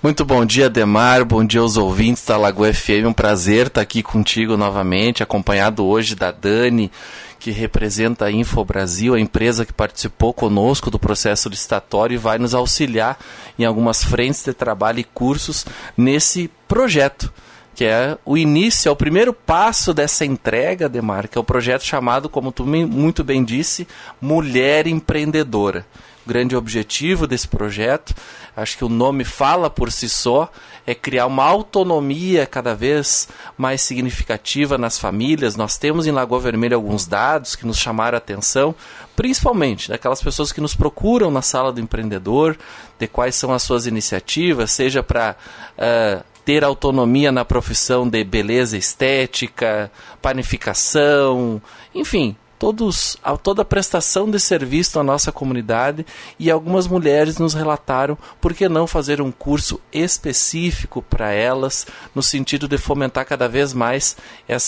Muito bom dia, Ademar, bom dia aos ouvintes da Lagoa FM, um prazer estar aqui contigo novamente, acompanhado hoje da Dani, que representa a InfoBrasil, a empresa que participou conosco do processo licitatório e vai nos auxiliar em algumas frentes de trabalho e cursos nesse projeto, que é o início, é o primeiro passo dessa entrega, Ademar, que é o projeto chamado, como tu muito bem disse, Mulher Empreendedora. O grande objetivo desse projeto, acho que o nome fala por si só, é criar uma autonomia cada vez mais significativa nas famílias. Nós temos em Lagoa Vermelha alguns dados que nos chamaram a atenção, principalmente daquelas pessoas que nos procuram na sala do empreendedor, de quais são as suas iniciativas, seja para ter autonomia na profissão de beleza estética, panificação, enfim, toda a prestação de serviço na nossa comunidade, e algumas mulheres nos relataram por que não fazer um curso específico para elas, no sentido de fomentar cada vez mais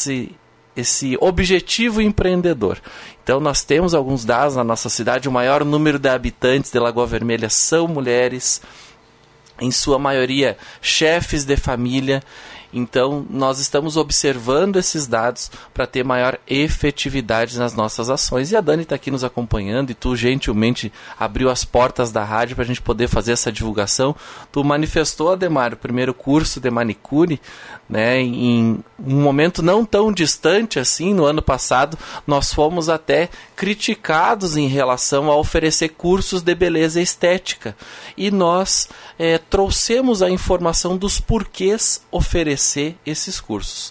esse objetivo empreendedor. Então nós temos alguns dados na nossa cidade, o maior número de habitantes de Lagoa Vermelha são mulheres, em sua maioria chefes de família. Então, nós estamos observando esses dados para ter maior efetividade nas nossas ações. E a Dani está aqui nos acompanhando, e tu gentilmente abriu as portas da rádio para a gente poder fazer essa divulgação. Tu manifestou, Ademar, o primeiro curso de manicure, né, em um momento não tão distante assim. No ano passado, nós fomos até criticados em relação a oferecer cursos de beleza estética. E nós trouxemos a informação dos porquês oferecer esses cursos.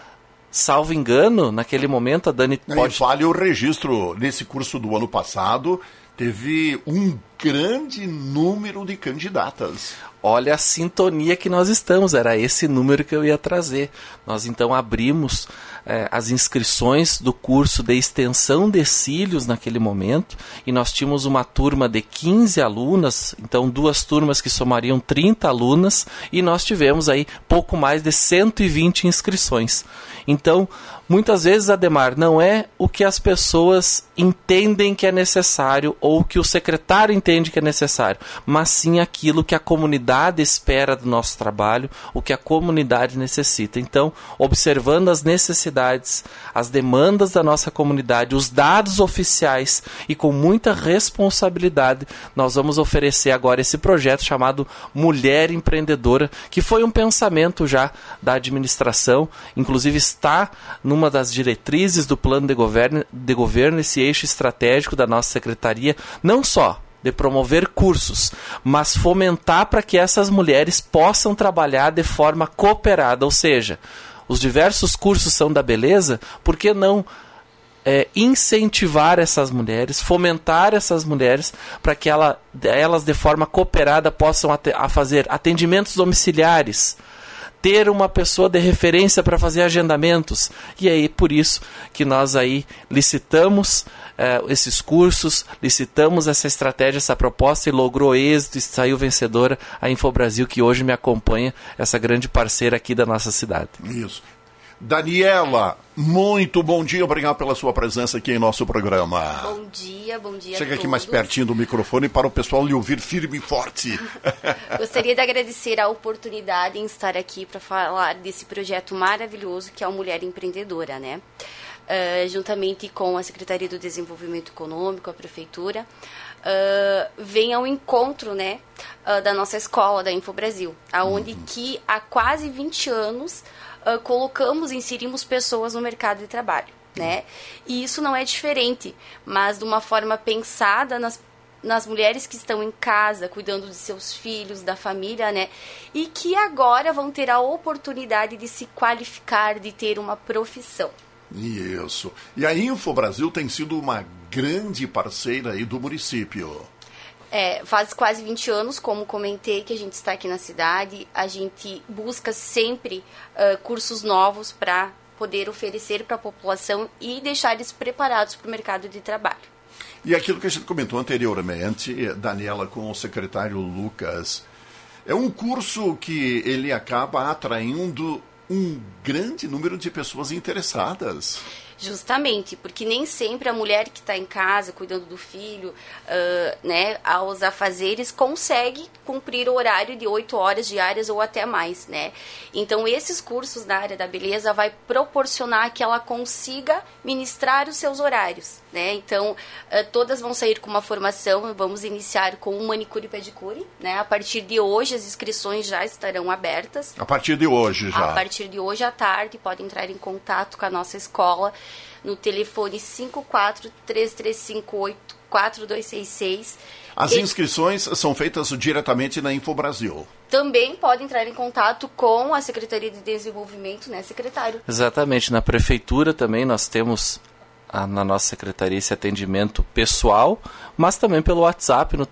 Salvo engano, naquele momento a Dani pode... Vale o registro, nesse curso do ano passado, teve um grande número de candidatas. Olha a sintonia que nós estamos, era esse número que eu ia trazer. Nós então abrimos as inscrições do curso de extensão de cílios naquele momento, e nós tínhamos uma turma de 15 alunas, então 2 turmas que somariam 30 alunas, e nós tivemos aí pouco mais de 120 inscrições. Então, muitas vezes, Ademar, não é o que as pessoas entendem que é necessário ou que o secretário entende que é necessário, mas sim aquilo que a comunidade espera do nosso trabalho, o que a comunidade necessita. Então, observando as necessidades, as demandas da nossa comunidade, os dados oficiais, e com muita responsabilidade, nós vamos oferecer agora esse projeto chamado Mulher Empreendedora, que foi um pensamento já da administração, inclusive está numa das diretrizes do plano de governo, esse eixo estratégico da nossa secretaria, não só de promover cursos, mas fomentar para que essas mulheres possam trabalhar de forma cooperada, ou seja, os diversos cursos são da beleza, por que não incentivar essas mulheres, fomentar essas mulheres para que elas de forma cooperada possam fazer atendimentos domiciliares, ter uma pessoa de referência para fazer agendamentos. E aí, por isso que nós aí licitamos esses cursos, licitamos essa estratégia, essa proposta, e logrou êxito e saiu vencedora a InfoBrasil, que hoje me acompanha, essa grande parceira aqui da nossa cidade. Isso. Daniela, muito bom dia, obrigado pela sua presença aqui em nosso programa. Bom dia Chega aqui mais pertinho do microfone para o pessoal lhe ouvir firme e forte. Gostaria de agradecer a oportunidade em estar aqui para falar desse projeto maravilhoso que é a Mulher Empreendedora, né? Juntamente com a Secretaria do Desenvolvimento Econômico, a Prefeitura, vem ao encontro, né, da nossa escola, da InfoBrasil, onde que há quase 20 anos inserimos pessoas no mercado de trabalho, né? E isso não é diferente, mas de uma forma pensada nas mulheres que estão em casa, cuidando de seus filhos, da família, né? E que agora vão ter a oportunidade de se qualificar, de ter uma profissão. Isso. E a InfoBrasil tem sido uma grande parceira aí do município. Faz quase 20 anos, como comentei, que a gente está aqui na cidade. A gente busca sempre cursos novos para poder oferecer para a população e deixar eles preparados para o mercado de trabalho. E aquilo que a gente comentou anteriormente, Daniela, com o secretário Lucas, é um curso que ele acaba atraindo um grande número de pessoas interessadas. Justamente, porque nem sempre a mulher que está em casa cuidando do filho, né, aos afazeres, consegue cumprir o horário de 8 horas diárias ou até mais, né? Então, esses cursos na área da beleza vai proporcionar que ela consiga ministrar os seus horários, né? Então, todas vão sair com uma formação, vamos iniciar com um manicure e pedicure, né? A partir de hoje, as inscrições já estarão abertas. A partir de hoje já? A partir de hoje à tarde, pode entrar em contato com a nossa escola no telefone 54-3358-4266. As inscrições são feitas diretamente na InfoBrasil. Também pode entrar em contato com a Secretaria de Desenvolvimento, né, secretário? Exatamente. Na Prefeitura também nós temos na nossa secretaria esse atendimento pessoal, mas também pelo WhatsApp no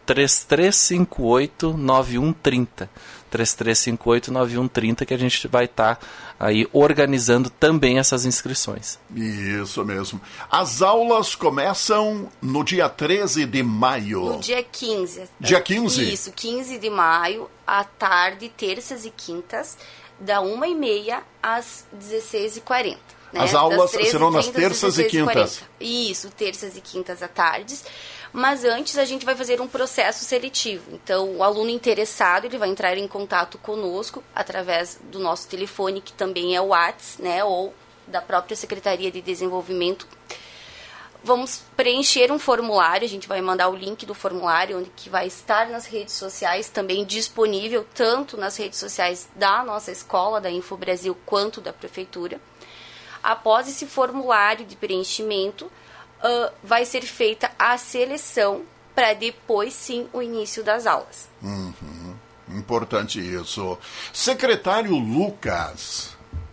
3358-9130. 3358-9130, que a gente vai estar aí organizando também essas inscrições. Isso mesmo. As aulas começam no dia 13 de maio. No dia 15. Dia 15? Isso, 15 de maio, à tarde, terças e quintas, da 1h30 às 16h40. Né? As aulas serão nas terças e quintas. Isso, terças e quintas à tarde. Mas antes a gente vai fazer um processo seletivo. Então, o aluno interessado, ele vai entrar em contato conosco através do nosso telefone, que também é o WhatsApp, né, ou da própria Secretaria de Desenvolvimento. Vamos preencher um formulário, a gente vai mandar o link do formulário, onde que vai estar nas redes sociais, também disponível tanto nas redes sociais da nossa escola, da InfoBrasil, quanto da Prefeitura. Após esse formulário de preenchimento, vai ser feita a seleção para depois, sim, o início das aulas. Importante isso. Secretário Lucas,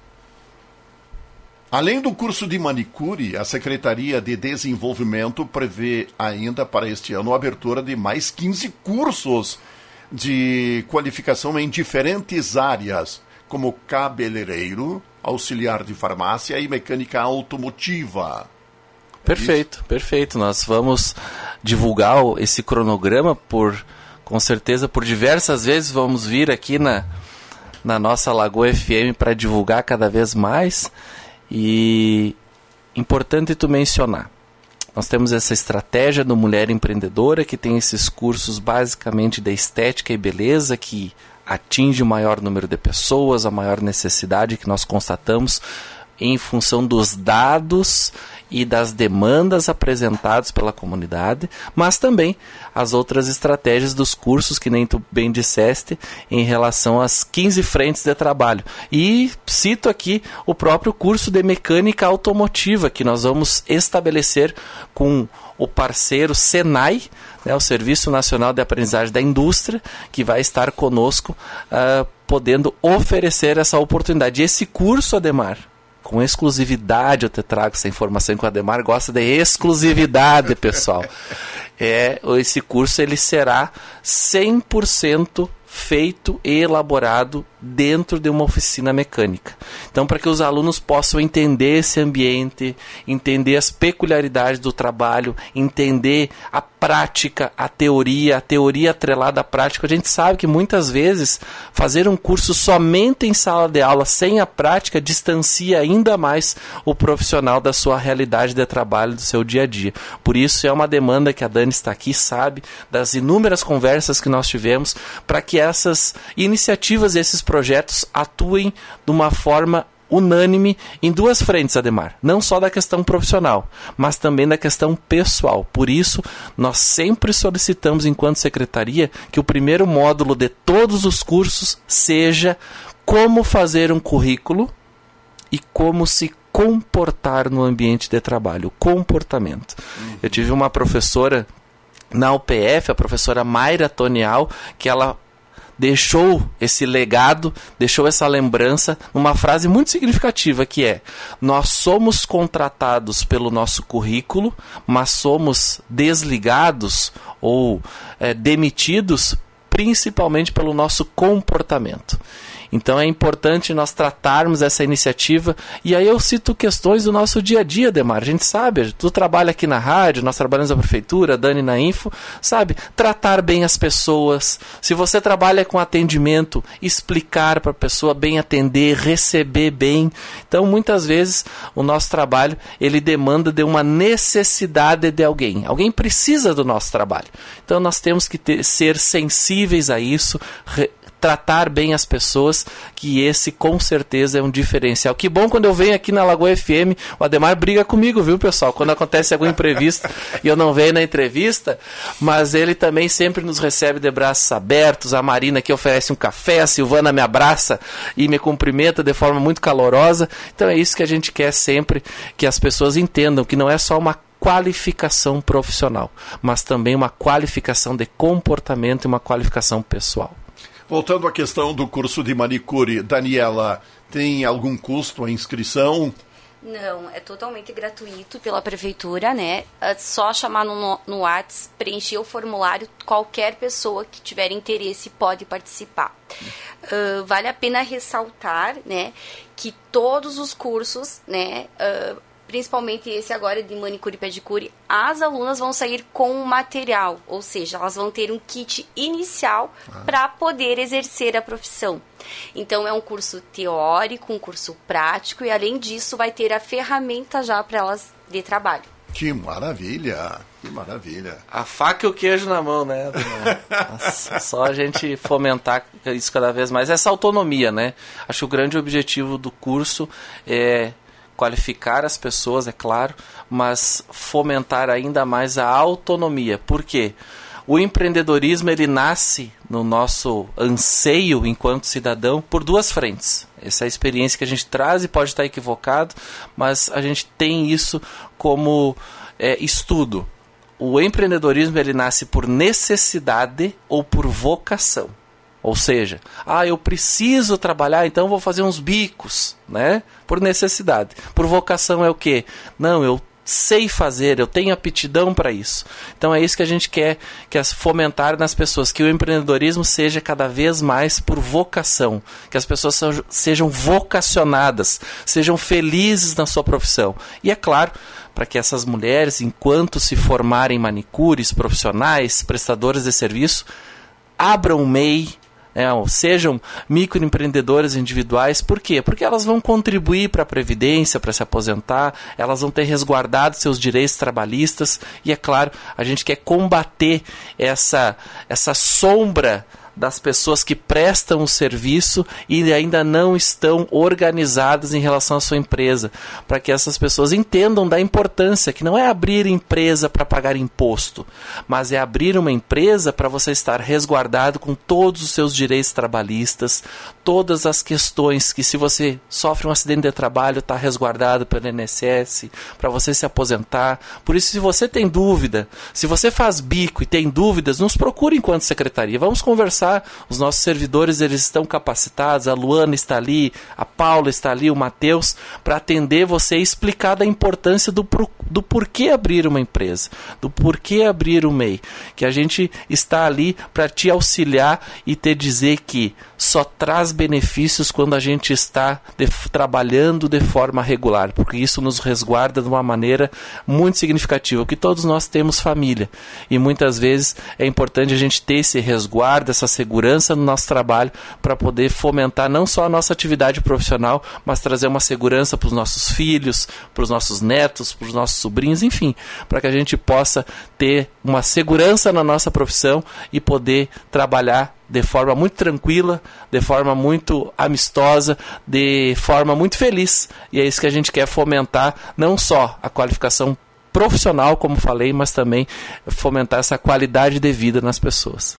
além do curso de manicure, a Secretaria de Desenvolvimento prevê ainda para este ano a abertura de mais 15 cursos de qualificação em diferentes áreas, como cabeleireiro, auxiliar de farmácia e mecânica automotiva. Perfeito, perfeito. Nós vamos divulgar esse cronograma com certeza por diversas vezes. Vamos vir aqui na nossa Lagoa FM para divulgar cada vez mais. E importante tu mencionar, nós temos essa estratégia do Mulher Empreendedora, que tem esses cursos basicamente de estética e beleza, que atinge o maior número de pessoas, a maior necessidade que nós constatamos em função dos dados e das demandas apresentadas pela comunidade, mas também as outras estratégias dos cursos, que nem tu bem disseste, em relação às 15 frentes de trabalho. E cito aqui o próprio curso de mecânica automotiva, que nós vamos estabelecer com o parceiro Senai, né, o Serviço Nacional de Aprendizagem da Indústria, que vai estar conosco, podendo oferecer essa oportunidade. E esse curso, Ademar, com exclusividade, eu te trago essa informação, que o Ademar gosta de exclusividade, pessoal. Esse curso ele será 100% feito e elaborado dentro de uma oficina mecânica. Então, para que os alunos possam entender esse ambiente, entender as peculiaridades do trabalho, entender a prática, a teoria atrelada à prática. A gente sabe que muitas vezes fazer um curso somente em sala de aula, sem a prática, distancia ainda mais o profissional da sua realidade de trabalho, do seu dia a dia. Por isso é uma demanda que a Dani está aqui, sabe, das inúmeras conversas que nós tivemos, para que essas iniciativas, esses projetos atuem de uma forma unânime em duas frentes, Ademar. Não só da questão profissional, mas também da questão pessoal. Por isso, nós sempre solicitamos, enquanto secretaria, que o primeiro módulo de todos os cursos seja como fazer um currículo e como se comportar no ambiente de trabalho, o comportamento. Eu tive uma professora na UPF, a professora Mayra Tonial, que ela deixou esse legado, deixou essa lembrança numa frase muito significativa, que é: nós somos contratados pelo nosso currículo, mas somos desligados ou demitidos principalmente pelo nosso comportamento. Então é importante nós tratarmos essa iniciativa, e aí eu cito questões do nosso dia a dia, Demar. A gente sabe, tu trabalha aqui na rádio, nós trabalhamos na prefeitura, a Dani na Info, sabe? Tratar bem as pessoas. Se você trabalha com atendimento, explicar para a pessoa bem atender, receber bem. Então muitas vezes o nosso trabalho, ele demanda de uma necessidade de alguém. Alguém precisa do nosso trabalho. Então nós temos que ser sensíveis a isso, tratar bem as pessoas, que esse com certeza é um diferencial. Que bom quando eu venho aqui na Lagoa FM, o Ademar briga comigo, viu, pessoal? Quando acontece algum imprevisto e eu não venho na entrevista, mas ele também sempre nos recebe de braços abertos. A Marina aqui oferece um café, a Silvana me abraça e me cumprimenta de forma muito calorosa. Então é isso que a gente quer sempre, que as pessoas entendam que não é só uma qualificação profissional, mas também uma qualificação de comportamento e uma qualificação pessoal. Voltando à questão do curso de manicure, Daniela, tem algum custo a inscrição? Não, é totalmente gratuito pela prefeitura, né? É só chamar no WhatsApp, preencher o formulário, qualquer pessoa que tiver interesse pode participar. Vale a pena ressaltar, né, que todos os cursos, né, principalmente esse agora de manicure e pedicure, as alunas vão sair com um material, ou seja, elas vão ter um kit inicial para poder exercer a profissão. Então é um curso teórico, um curso prático, e além disso vai ter a ferramenta já para elas de trabalho. Que maravilha, que maravilha. A faca e o queijo na mão, né? Nossa, só a gente fomentar isso cada vez mais, essa autonomia, né? Acho que o grande objetivo do curso é qualificar as pessoas, é claro, mas fomentar ainda mais a autonomia. Por quê? O empreendedorismo, ele nasce no nosso anseio enquanto cidadão por duas frentes. Essa é a experiência que a gente traz e pode estar equivocado, mas a gente tem isso como estudo. O empreendedorismo, ele nasce por necessidade ou por vocação. Ou seja, eu preciso trabalhar, então vou fazer uns bicos, né? Por necessidade. Por vocação é o quê? Não, eu sei fazer, eu tenho aptidão para isso. Então é isso que a gente quer fomentar nas pessoas, que o empreendedorismo seja cada vez mais por vocação, que as pessoas sejam vocacionadas, sejam felizes na sua profissão. E é claro, para que essas mulheres, enquanto se formarem manicures, profissionais, prestadores de serviço, abram o MEI, sejam microempreendedoras individuais. Por quê? Porque elas vão contribuir para a Previdência, para se aposentar, elas vão ter resguardado seus direitos trabalhistas, e é claro, a gente quer combater essa sombra das pessoas que prestam o serviço e ainda não estão organizadas em relação à sua empresa, para que essas pessoas entendam da importância, que não é abrir empresa para pagar imposto, mas é abrir uma empresa para você estar resguardado com todos os seus direitos trabalhistas, todas as questões que, se você sofre um acidente de trabalho, está resguardado pelo INSS, para você se aposentar. Por isso, se você tem dúvida, se você faz bico e tem dúvidas, nos procure enquanto secretaria, vamos conversar. Os nossos servidores, eles estão capacitados, a Luana está ali, a Paula está ali, o Matheus, para atender você e explicar da importância do porquê abrir uma empresa, do porquê abrir um MEI, que a gente está ali para te auxiliar e te dizer que só traz benefícios quando a gente está trabalhando de forma regular, porque isso nos resguarda de uma maneira muito significativa, porque todos nós temos família, e muitas vezes é importante a gente ter esse resguardo, essa segurança no nosso trabalho, para poder fomentar não só a nossa atividade profissional, mas trazer uma segurança para os nossos filhos, para os nossos netos, para os nossos sobrinhos, enfim, para que a gente possa ter uma segurança na nossa profissão e poder trabalhar de forma muito tranquila, de forma muito amistosa, de forma muito feliz. E é isso que a gente quer fomentar, não só a qualificação profissional, como falei, mas também fomentar essa qualidade de vida nas pessoas.